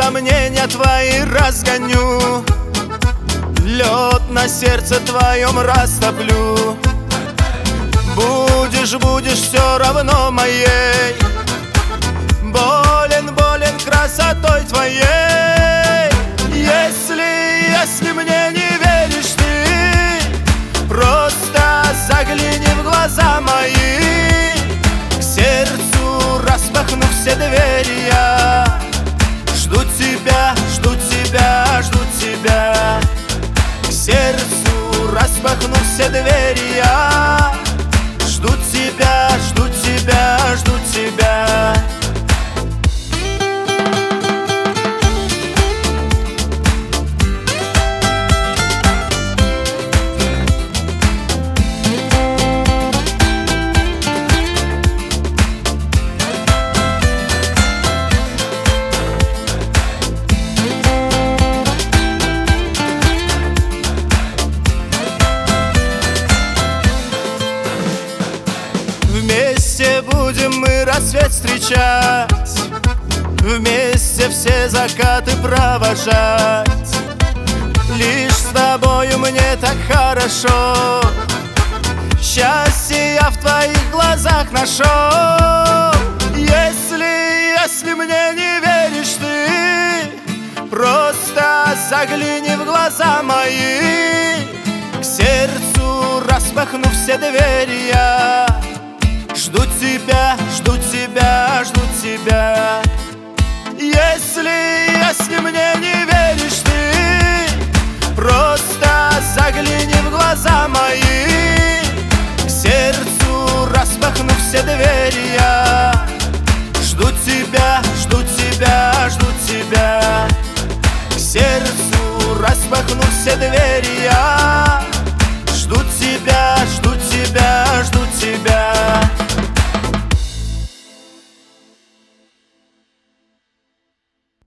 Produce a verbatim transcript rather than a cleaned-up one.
сомнения твои разгоню, лед на сердце твоем растоплю. Будешь, будешь все равно моей, болен, болен красотой твоей. Если, если мне не веришь ты, просто загляни в глаза мои. К сердцу распахну все двери я, жду тебя, жду тебя, жду тебя. К сердцу распахну все двери я, жду тебя, жду тебя, жду тебя. Вместе будем мы рассвет встречать, вместе все закаты провожать. Лишь с тобою мне так хорошо, счастье я в твоих глазах нашел. Если, если мне не веришь ты, просто загляни в глаза мои. К сердцу распахну все двери я, жду тебя, жду тебя, жду тебя. Если, если мне не веришь ты, просто загляни в глаза мои. К сердцу распахну все двери я, жду тебя, жду тебя, жду тебя. К сердцу распахну все двери я,